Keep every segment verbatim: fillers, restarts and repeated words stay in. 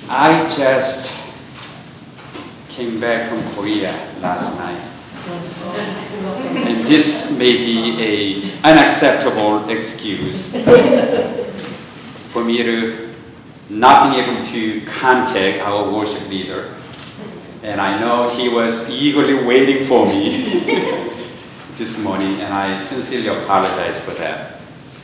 I just came back from Korea last night. And this may be an unacceptable excuse for me to not being able to contact our worship leader. And I know he was eagerly waiting for me this morning, and I sincerely apologize for that.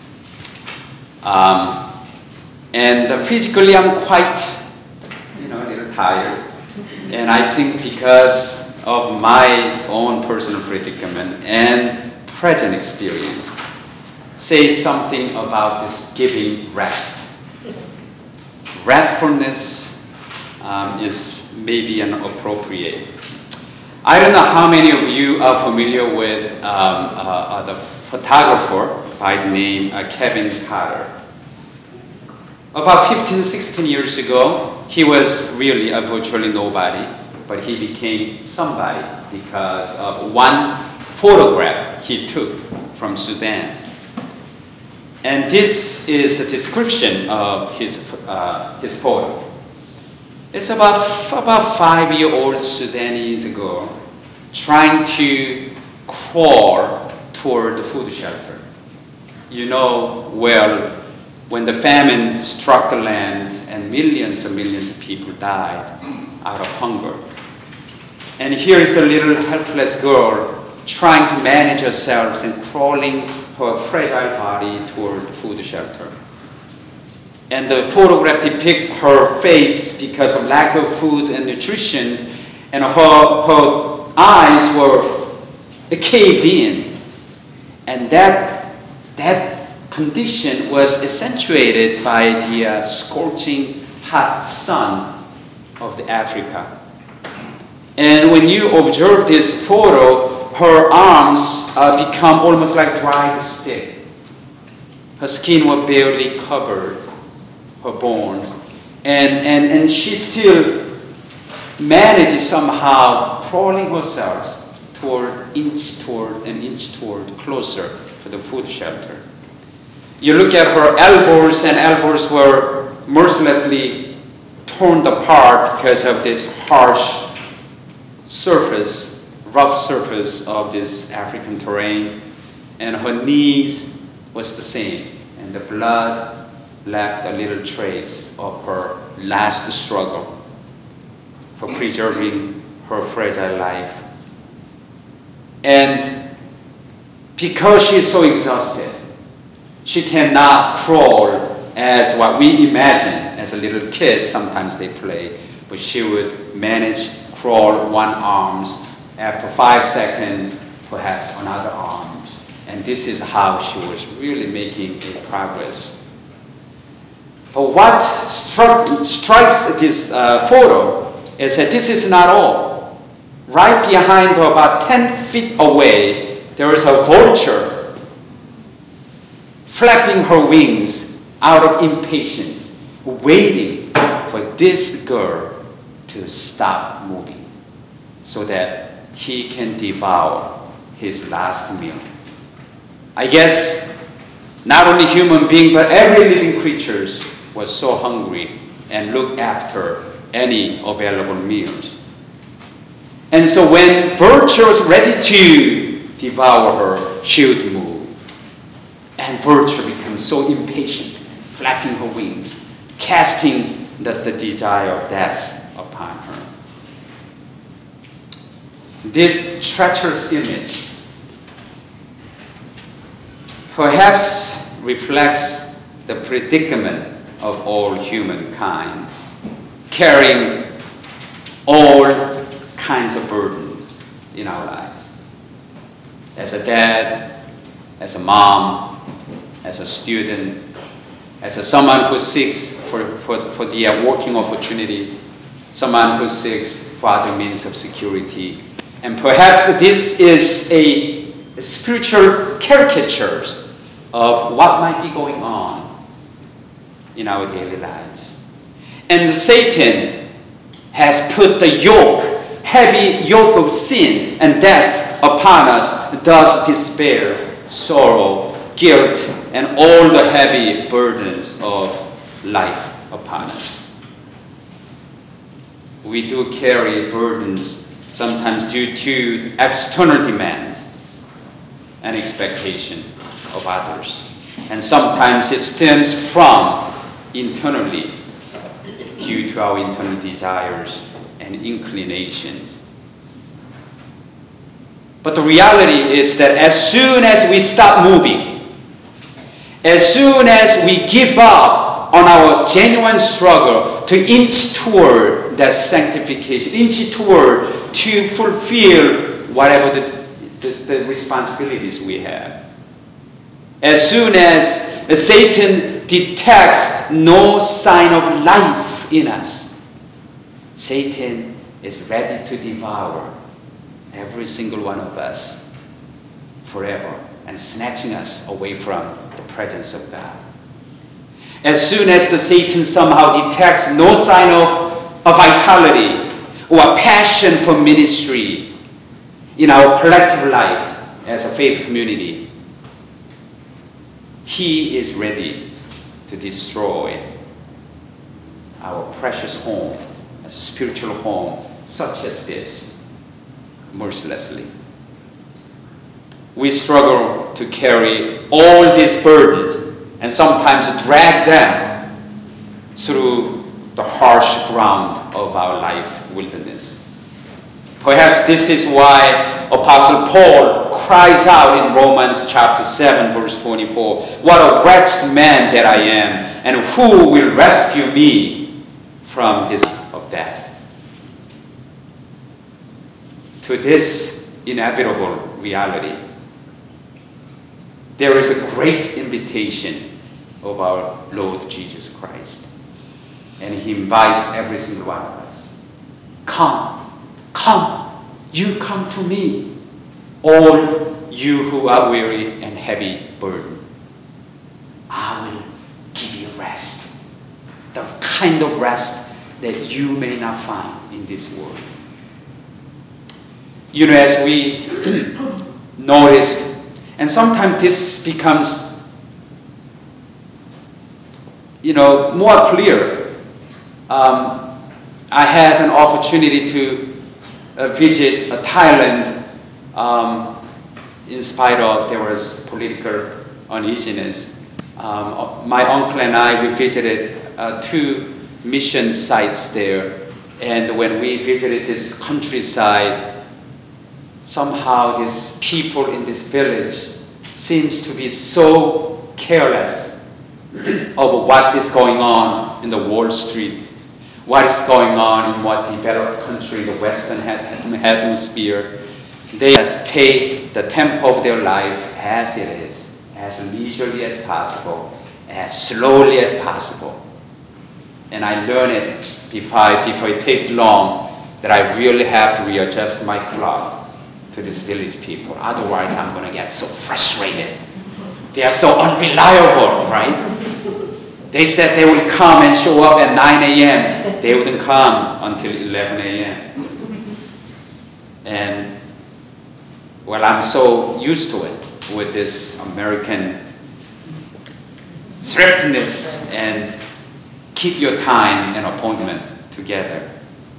Um, and uh, physically, I'm quite, you know, a little tired. And I think because of my own personal predicament and present experience, say something about this giving rest. Restfulness um, is maybe an appropriate. I don't know how many of you are familiar with um, uh, uh, the photographer by the name uh, Kevin Carter. About fifteen, sixteen years ago, he was really a virtually nobody, but he became somebody because of one photograph he took from Sudan. And this is a description of his, uh, his photo. It's about, about five-year-old Sudanese girl trying to crawl toward the food shelter. You know, well, when the famine struck the land and millions and millions of people died out of hunger. And here is the little helpless girl trying to manage herself and crawling her fragile body toward the food shelter. And the photograph depicts her face because of lack of food and nutrition, and her, her eyes were caved in. And that, that condition was accentuated by the uh, scorching hot sun of the Africa. And when you observe this photo, her arms uh, become almost like dried stick. Her skin was barely covered, her bones, and, and, and she still managed somehow crawling herself toward inch toward an inch toward closer to the food shelter. You look at her elbows, and elbows were mercilessly torn apart because of this harsh surface, rough surface of this African terrain, and her knees was the same, and the blood left a little trace of her last struggle for preserving her fragile life. And because she is so exhausted, she cannot crawl as what we imagine as a little kid. Sometimes they play, but she would manage crawl one arms, after five seconds, perhaps another arms. And this is how she was really making a progress. But what struck, strikes this uh, photo is that this is not all. Right behind her, about ten feet away, there is a vulture flapping her wings out of impatience, waiting for this girl to stop moving so that he can devour his last meal. I guess not only human being, but every living creature was so hungry and looked after any available meals. And so when Virtue was ready to devour her, she would move. And Virtue becomes so impatient, flapping her wings, casting the, the desire of death upon her. This treacherous image perhaps reflects the predicament of all humankind, carrying all kinds of burdens in our lives. As a dad, as a mom, as a student, as a someone who seeks for, for, for the uh, working opportunities, someone who seeks for other means of security. And perhaps this is a, a spiritual caricature of what might be going on in our daily lives. And Satan has put the yoke, heavy yoke of sin and death upon us, thus despair, sorrow, guilt, and all the heavy burdens of life upon us. we do carry burdens, sometimes due to external demands and expectation of others. And sometimes it stems from internally, due to our internal desires and inclinations. But the reality is that as soon as we stop moving, as soon as we give up on our genuine struggle to inch toward that sanctification, inch toward to fulfill whatever the, the, the responsibilities we have, as soon as Satan detects no sign of life in us, Satan is ready to devour every single one of us forever and snatching us away from the presence of God. As soon as the Satan somehow detects no sign of a vitality or a passion for ministry in our collective life as a faith community, he is ready to destroy our precious home, a spiritual home such as this, mercilessly. We struggle to carry all these burdens and sometimes drag them through the harsh ground of our life wilderness. Perhaps this is why Apostle Paul cries out in Romans chapter seven, verse twenty-four, "What a wretched man that I am, and who will rescue me from this of death?" To this inevitable reality, there is a great invitation of our Lord Jesus Christ. And he invites every single one of us. Come, come, you come to me, all you who are weary and heavy burdened. I will give you rest, the kind of rest that you may not find in this world. You know, as we noticed, and sometimes this becomes, you know, more clear. Um, I had an opportunity to uh, visit uh, Thailand um, in spite of there was political uneasiness. Um, my uncle and I, we visited uh, two mission sites there. And when we visited this countryside, somehow these people in this village seems to be so careless of what is going on in the Wall Street, what is going on in what developed country, the Western hemisphere. They just take the tempo of their life as it is, as leisurely as possible, as slowly as possible. And I learned it before, before it takes long that I really have to readjust my clock to these village people. Otherwise, I'm going to get so frustrated. They are so unreliable, right? They said they would come and show up at nine A M They wouldn't come until eleven A M And, well, I'm so used to it with this American thriftiness and keep your time and appointment together.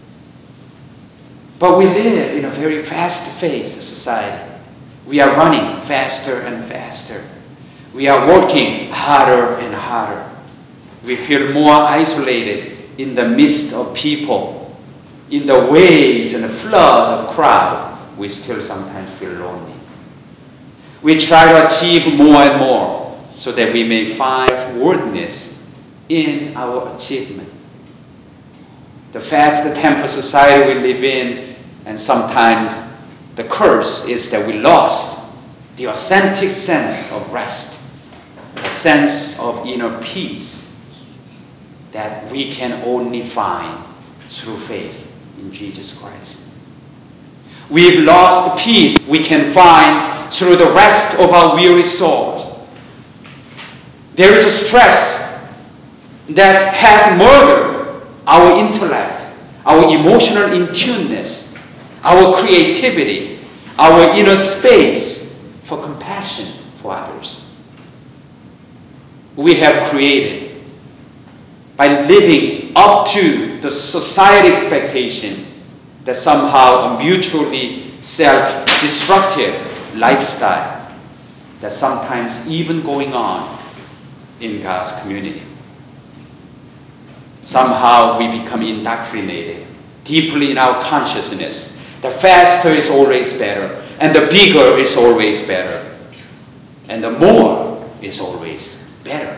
But we live in a very fast-paced society. We are running faster and faster. We are working harder and harder. We feel more isolated in the midst of people. In the waves and the flood of crowd, we still sometimes feel lonely. We try to achieve more and more so that we may find worthiness in our achievement. The fast-tempo society we live in, and sometimes the curse is that we lost the authentic sense of rest, a sense of inner peace that we can only find through faith in Jesus Christ. We've lost peace we can find through the rest of our weary souls. There is a stress that has murdered our intellect, our emotional in-tuneness, our creativity, our inner space for compassion for others. We have created by living up to the society expectation that somehow a mutually self-destructive lifestyle that's sometimes even going on in God's community. Somehow we become indoctrinated deeply in our consciousness. The faster is always better, and the bigger is always better, and the more is always better.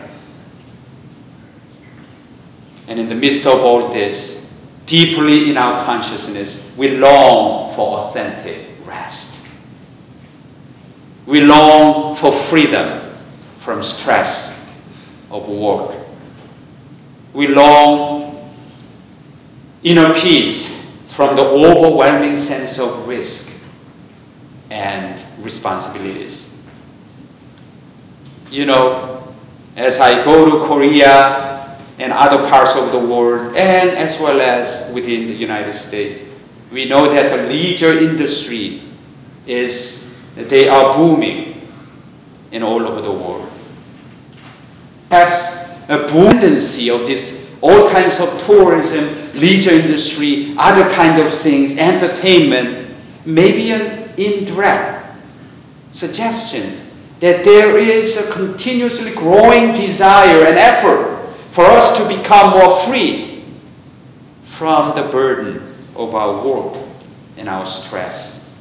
And in the midst of all this, deeply in our consciousness, we long for authentic rest. We long for freedom from stress of work. We long inner peace from the overwhelming sense of risk and responsibilities. You know, as I go to Korea and other parts of the world, and as well as within the United States, we know that the leisure industry is, they are booming in all over the world. Perhaps a tendency of this, all kinds of tourism, leisure industry, other kind of things, entertainment, maybe an indirect suggestion that there is a continuously growing desire and effort for us to become more free from the burden of our work and our stress.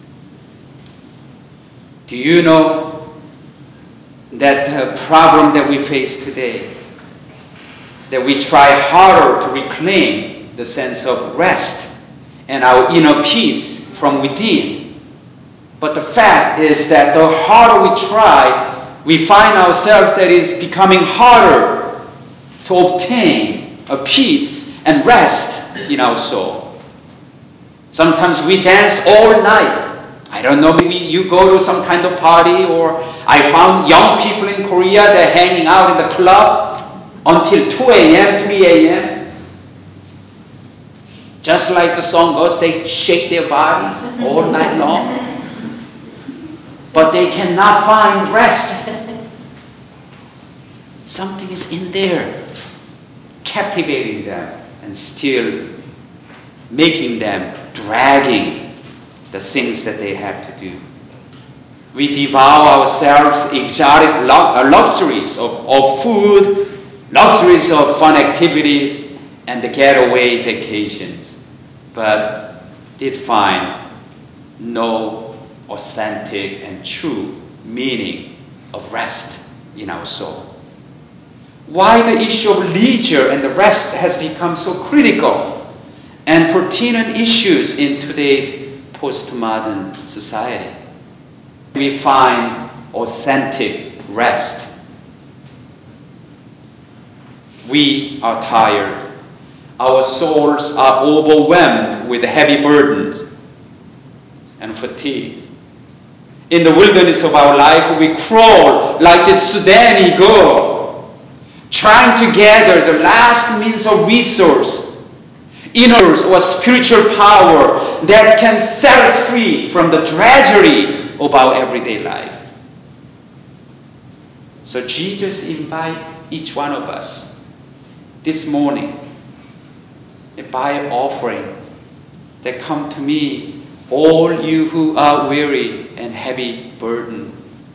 Do you know that the problem that we face today, that we try harder to reclaim the sense of rest and our inner peace from within. But the fact is that the harder we try, we find ourselves that it's becoming harder to obtain a peace and rest in our soul. Sometimes we dance all night. I don't know, maybe you go to some kind of party, or I found young people in Korea, they're hanging out in the club until two a m, three a m Just like the song goes, they shake their bodies all night long. But they cannot find rest. Something is in there, captivating them and still making them, dragging the things that they have to do. We devour ourselves exotic luxuries of, of food, luxuries of fun activities, and the getaway vacations, but did find no authentic and true meaning of rest in our soul. Why the issue of leisure and the rest has become so critical and pertinent issues in today's postmodern society. We find authentic rest. We are tired. Our souls are overwhelmed with heavy burdens and fatigues. In the wilderness of our life, we crawl like this Sudani girl, trying to gather the last means of resource, inner or spiritual power that can set us free from the drudgery of our everyday life. So Jesus invites each one of us this morning, by offering that come to me, all you who are weary and heavy burden,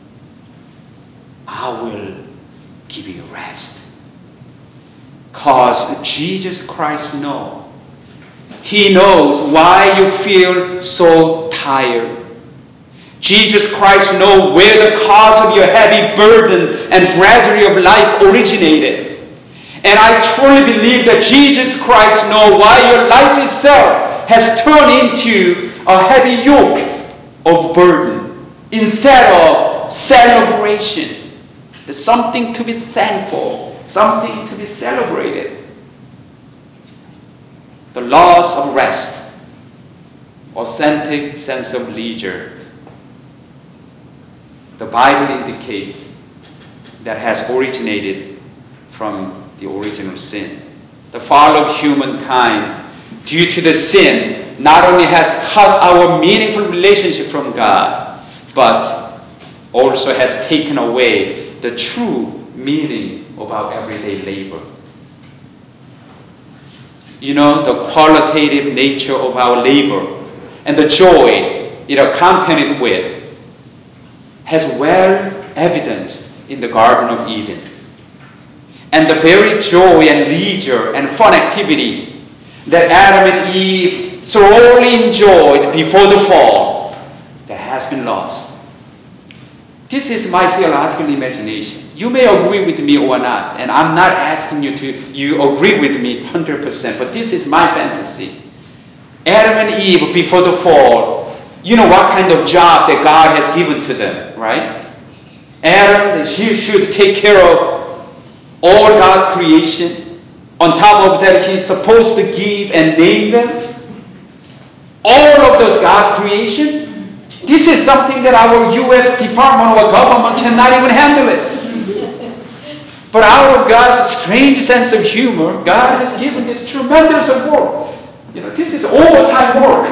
I will give you rest. Because Jesus Christ knows. He knows why you feel so tired. Jesus Christ knows where the cause of your heavy burden and drudgery of life originated. And I truly believe that Jesus Christ knows why your life itself has turned into a heavy yoke of burden instead of celebration. There's something to be thankful, something to be celebrated. The loss of rest, authentic sense of leisure, the Bible indicates that has originated from the original sin. The fall of humankind, due to the sin, not only has cut our meaningful relationship from God, but also has taken away the true meaning of our everyday labor. you know, the qualitative nature of our labor and the joy it accompanied with has well evidenced in the Garden of Eden. And the very joy and leisure and fun activity that Adam and Eve thoroughly enjoyed before the fall, that has been lost. This is my theological imagination. You may agree with me or not, and I'm not asking you to you agree with me one hundred percent, but this is my fantasy. Adam and Eve before the fall, you know what kind of job that God has given to them, right? Adam, he should take care of all God's creation. On top of that, he's supposed to give and name them. All of those God's creation. This is something that our U S Department of Government cannot even handle it. But out of God's strange sense of humor, God has given this tremendous work. You know, this is overtime work.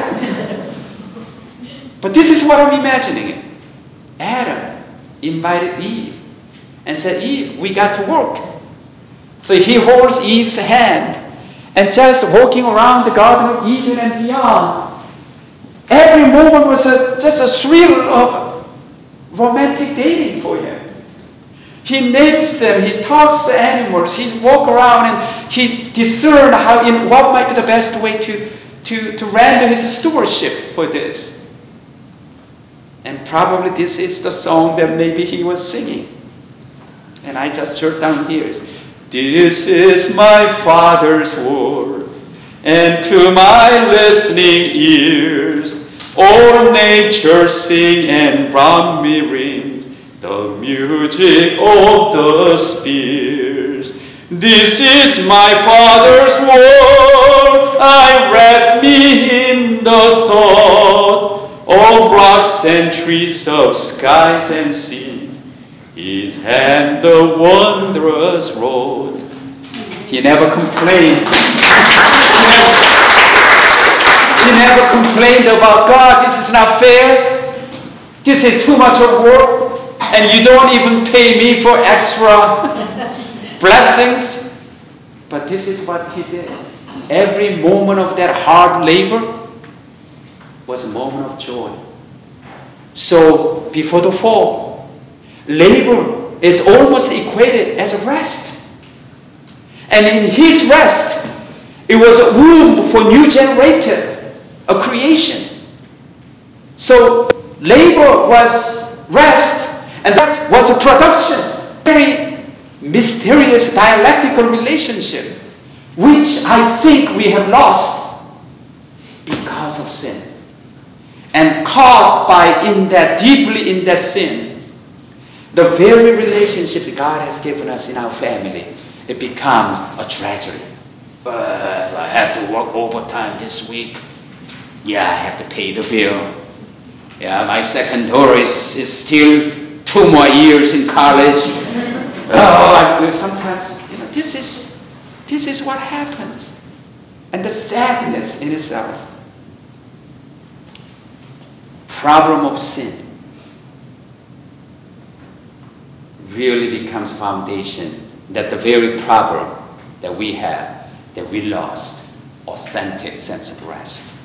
But this is what I'm imagining. Adam invited Eve and said, Eve, we got to work. So he holds Eve's hand and just walking around the Garden of Eden and beyond. Every moment was a, just a thrill of romantic dating for him. He names them, he talks to animals, he walk around and he discern how in what might be the best way to, to, to render his stewardship for this. And probably this is the song that maybe he was singing. And I just jot down here. This is my Father's word, and to my listening ears, all nature sing and round me rings the music of the spheres. This is my Father's word, I rest me in the thought of rocks and trees, of skies and seas, His hand the wondrous road. He never complained. He never complained about God. This is not fair. This is too much of work. And you don't even pay me for extra blessings. But this is what he did. Every moment of that hard labor was a moment of joy. So before the fall, labor is almost equated as a rest. And in his rest, it was a womb for new generative, a creation. So labor was rest, and that was a production. Very mysterious dialectical relationship, which I think we have lost because of sin. And caught by in that, deeply in that sin, the very relationship that God has given us in our family, it becomes a tragedy. But I have to work overtime this week. Yeah, I have to pay the bill. Yeah, my second daughter is, is still two more years in college. Oh, I, sometimes, you know, this is, this is what happens. And the sadness in itself. Problem of sin really becomes foundation that the very problem that we have, that we lost authentic sense of rest.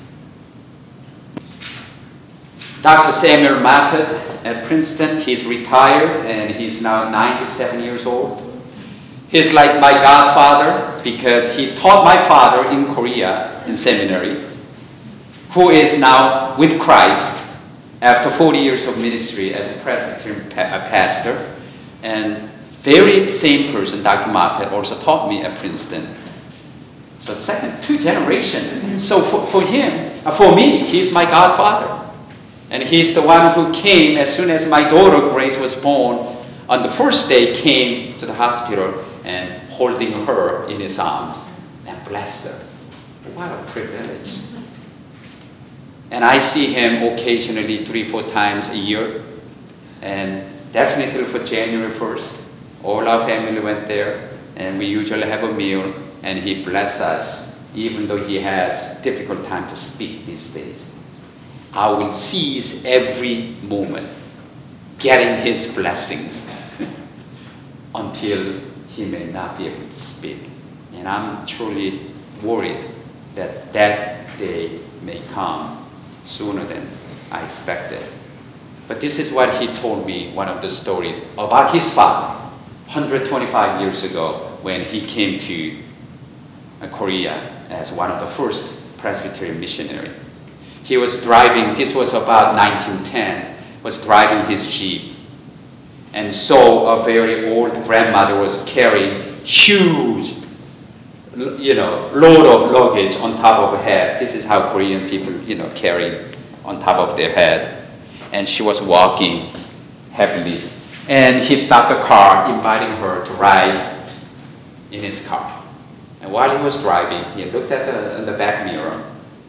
Doctor Samuel Moffett at Princeton, he's retired and he's now ninety-seven years old. He's like my godfather because he taught my father in Korea in seminary, who is now with Christ after forty years of ministry as a Presbyterian pa- pastor. And very same person, Doctor Moffett, also taught me at Princeton. So the second, two generations. So for, for him, uh, for me, he's my godfather. And he's the one who came as soon as my daughter Grace was born. On the first day, came to the hospital and holding her in his arms and blessed her. What a privilege. And I see him occasionally three, four times a year. And definitely for January first, all our family went there. And we usually have a meal. And he blessed us, even though he has difficult time to speak these days. I will seize every moment, getting his blessings until he may not be able to speak. And I'm truly worried that that day may come sooner than I expected. But this is what he told me, one of the stories about his father, one hundred twenty-five years ago when he came to uh, Korea as one of the first Presbyterian missionary. He was driving, this was about nineteen ten, was driving his Jeep and saw a very old grandmother was carrying huge, you know, load of luggage on top of her head. This is how Korean people, you know, carry on top of their head. And she was walking heavily. And he stopped the car, inviting her to ride in his car. And while he was driving, he looked at the, the back mirror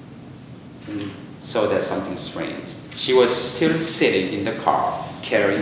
and saw that something strange. She was still sitting in the car, carrying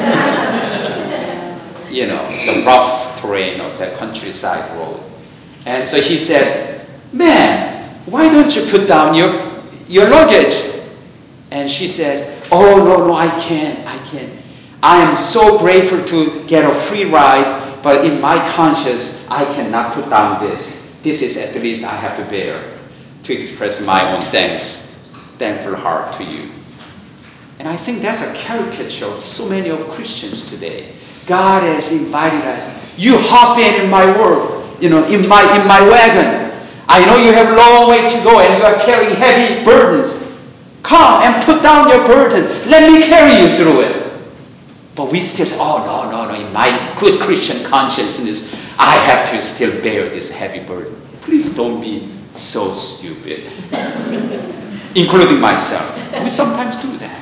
her, you know, the rough terrain of the countryside road. And so he says, "Man, why don't you put down your, your luggage?" And she says, "Oh, no, no, I can't, I can't. I am so grateful to get a free ride, but in my conscience, I cannot put down this. This is at least I have to bear to express my own thanks, thankful heart to you." And I think that's a caricature of so many of Christians today. God has invited us. You hop in in my world, you know, in my, in my wagon. I know you have a long way to go and you are carrying heavy burdens. Come and put down your burden. Let me carry you through it. But we still say, "Oh, no, no, no, in my good Christian consciousness, I have to still bear this heavy burden." Please don't be so stupid. Including myself. We sometimes do that.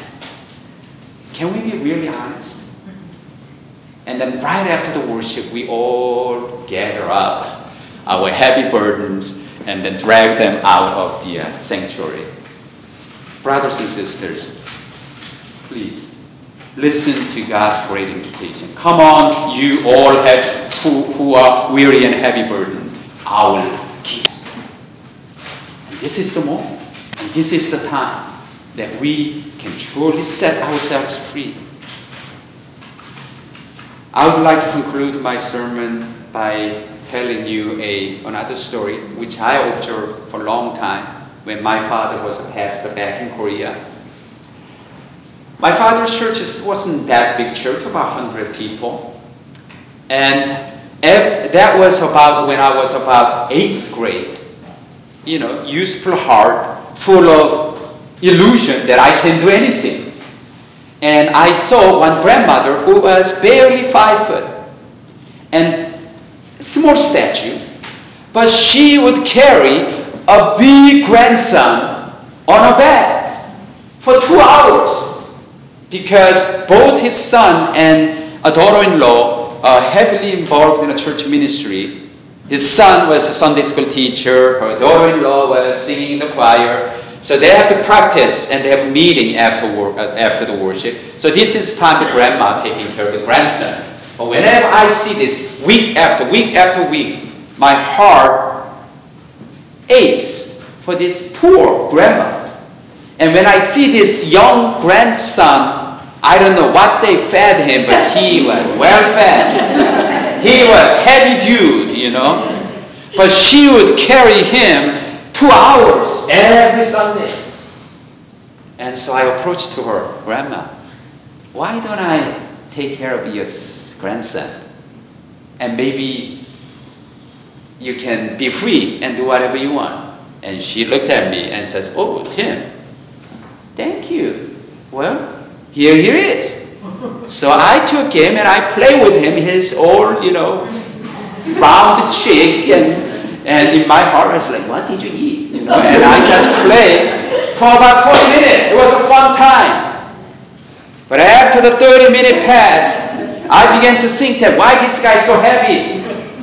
Can we be really honest? And then right after the worship, we all gather up our heavy burdens and then drag them out of the uh, sanctuary. Brothers and sisters, please listen to God's great invitation. Come on, you all have, who, who are weary and heavy burdens. I will kiss them. And this is the moment. And this is the time that we can truly set ourselves free. I would like to conclude my sermon by telling you a, another story which I observed for a long time when my father was a pastor back in Korea. My father's church wasn't that big church, about one hundred people. And that was about when I was about eighth grade. You know, youthful heart, full of illusion that I can do anything. And I saw one grandmother who was barely five foot and small statues, but she would carry a big grandson on her back for two hours because both his son and a daughter-in-law are heavily involved in a church ministry. His son was a Sunday school teacher, her daughter-in-law was singing in the choir. So they have to practice and they have a meeting after, work, uh, after the worship. So this is time the grandma taking care of the grandson. But whenever I see this week after week after week, my heart aches for this poor grandma. And when I see this young grandson, I don't know what they fed him, but he was well fed. He was heavy dude, you know. But she would carry him two hours every Sunday. And so I approached to her, "Grandma, why don't I take care of your grandson? And maybe you can be free and do whatever you want." And she looked at me and says, "Oh, Tim, thank you. Well, here he is." So I took him and I played with him, his old, you know, round cheek, and And in my heart, I was like, "What did you eat?" You know, and I just played for about forty minutes. It was a fun time. But after the thirty minute passed, I began to think that why this guy so heavy?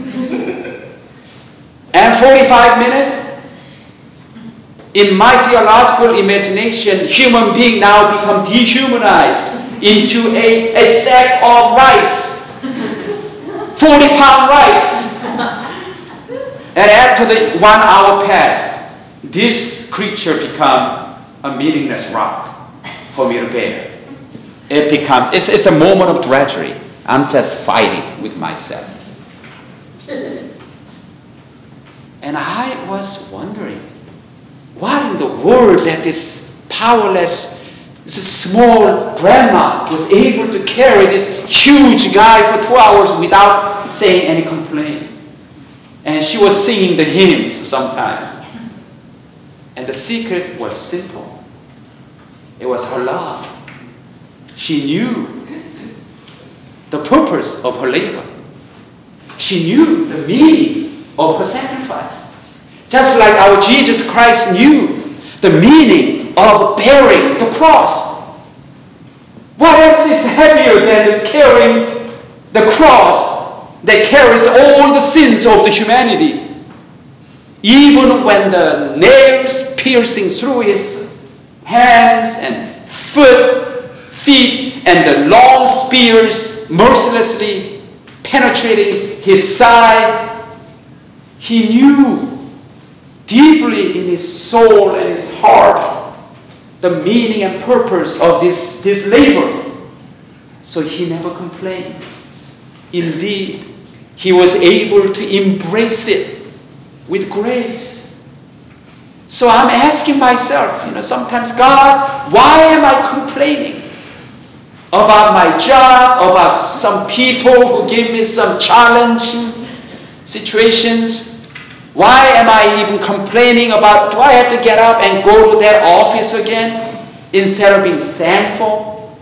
And forty-five minutes, in my theological imagination, human being now become dehumanized into a, a sack of rice, forty pound rice. And after the one hour passed, this creature became a meaningless rock for me to bear. It becomes, it's, it's a moment of drudgery. I'm just fighting with myself. And I was wondering, what in the world that this powerless, this small grandma was able to carry this huge guy for two hours without saying any complaint. And she was singing the hymns sometimes. And the secret was simple. It was her love. She knew the purpose of her labor. She knew the meaning of her sacrifice. Just like our Jesus Christ knew the meaning of bearing the cross. What else is heavier than carrying the cross that carries all the sins of the humanity? Even when the nails piercing through his hands and foot, feet, and the long spears mercilessly penetrating his side, he knew deeply in his soul and his heart the meaning and purpose of this, this labor. So he never complained. Indeed, he was able to embrace it with grace. So I'm asking myself, you know, sometimes, God, why am I complaining about my job, about some people who give me some challenging situations? Why am I even complaining about, do I have to get up and go to that office again instead of being thankful?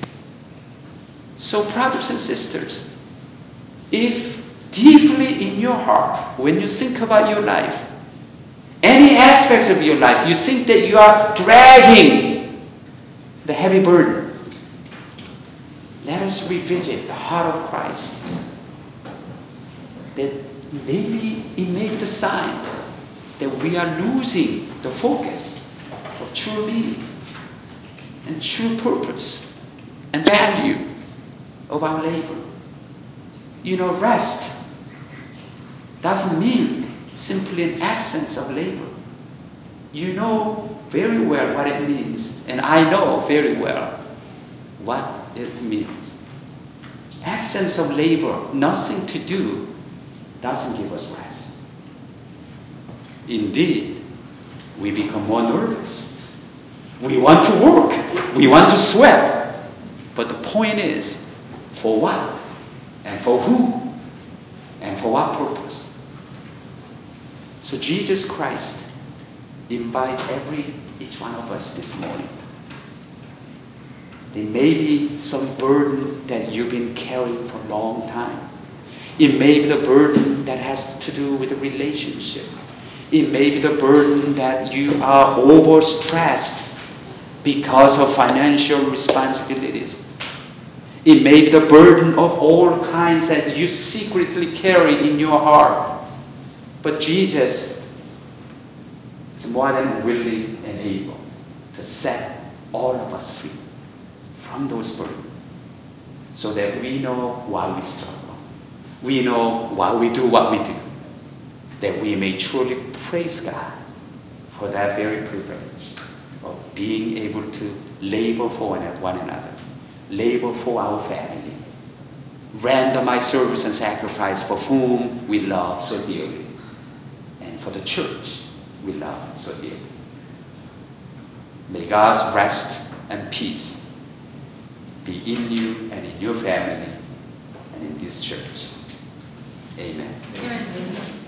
So brothers and sisters, if deeply in your heart, when you think about your life, any aspects of your life, you think that you are dragging the heavy burden, let us revisit the heart of Christ. That maybe it may be the sign that we are losing the focus of true meaning and true purpose and value of our labor. You know, rest doesn't mean simply an absence of labor. You know very well what it means, and I know very well what it means. Absence of labor, nothing to do, doesn't give us rest. Indeed, we become more nervous. We want to work. We want to sweat. But the point is, for what? And for who? And for what purpose? So Jesus Christ invites every each one of us this morning. There may be some burden that you've been carrying for a long time. It may be the burden that has to do with the relationship. It may be the burden that you are overstressed because of financial responsibilities. It may be the burden of all kinds that you secretly carry in your heart. But Jesus is more than willing and able to set all of us free from those burdens so that we know why we struggle. We know why we do what we do, that we may truly praise God for that very privilege of being able to labor for one another, labor for our family, render my service and sacrifice for whom we love so dearly, and for the church we love so dearly. May God's rest and peace be in you and in your family and in this church. Amen. Amen.